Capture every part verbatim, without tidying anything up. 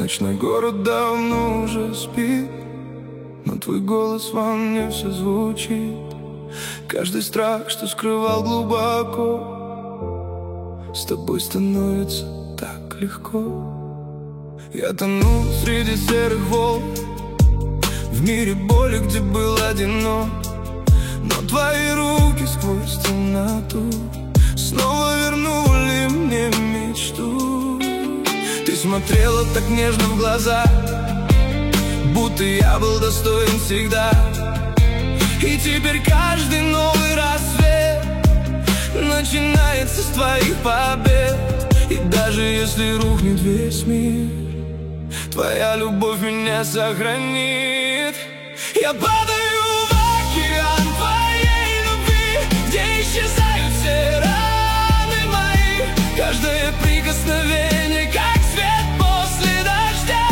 Ночной город давно уже спит, но твой голос во мне все звучит. Каждый страх, что скрывал глубоко, с тобой становится так легко. Я тону среди серых волн, в мире боли, где был одинок. Но твои руки сквозь темноту снова вернули мне мечту. Ты смотрела так нежно в глаза, будто я был достоин всегда. И теперь каждый новый рассвет начинается с твоих побед. И даже если рухнет весь мир, твоя любовь меня сохранит. Я падаю в океан твоей любви, где исчезают все раны мои. Каждое прикосновение, как свет после дождя.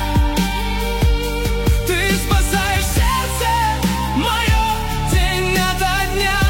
Ты спасаешь сердце мое день ото дня.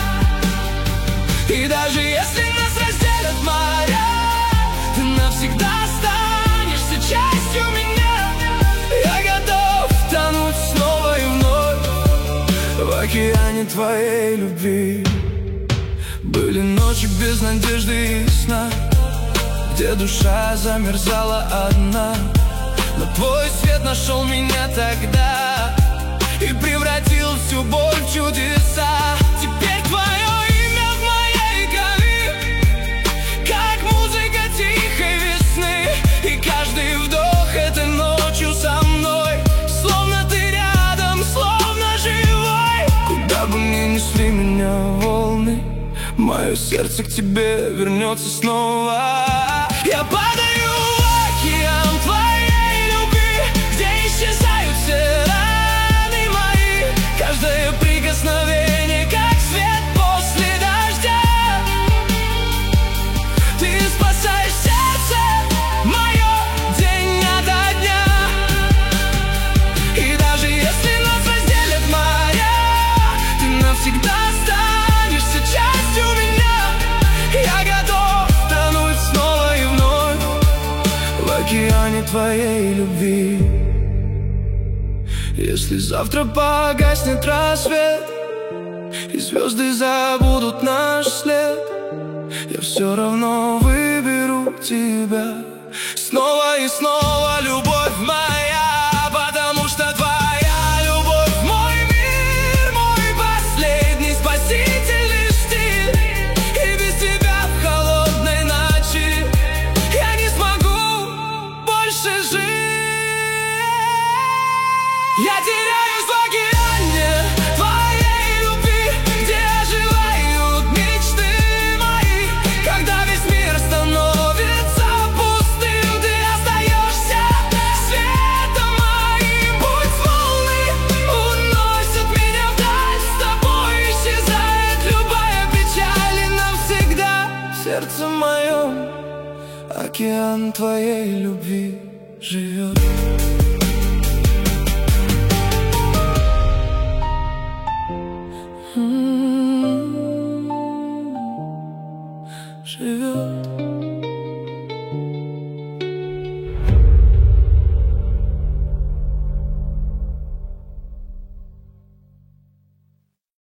И даже если нас разделят моря, ты навсегда останешься частью меня. Я готов тонуть снова и вновь в океане твоей любви. Были ночи без надежды и сна, где душа замерзала одна. Но твой свет нашел меня тогда и превратил всю боль в чудеса. Теперь твое имя в моей крови, как музыка тихой весны. И каждый вдох этой ночью со мной, словно ты рядом, словно живой. Куда бы ни несли меня волны, мое сердце к тебе вернется снова. Я падаю в океан твоей любви, где исчезают все раны мои. Каждое прикосновение, как свет после дождя. Ты спасаешь сердце мое день ото дня. И даже если нас разделят моря, ты навсегда останешься частью меня. Я готов тонуть снова и вновь в океане твоей любви. Если завтра погаснет рассвет и звезды забудут наш след, я все равно выберу тебя снова и снова, любовь моя. Потому что твоя любовь мой мир, мой последний спаситель лишь ты. И без тебя в холодной ночи я не смогу больше жить. Я теряюсь в океане твоей любви, где оживают мечты мои. Когда весь мир становится пустым, ты остаешься светом моим. Путь волны уносит меня вдаль, с тобой исчезает любая печаль. И навсегда в сердце моем океан твоей любви живет.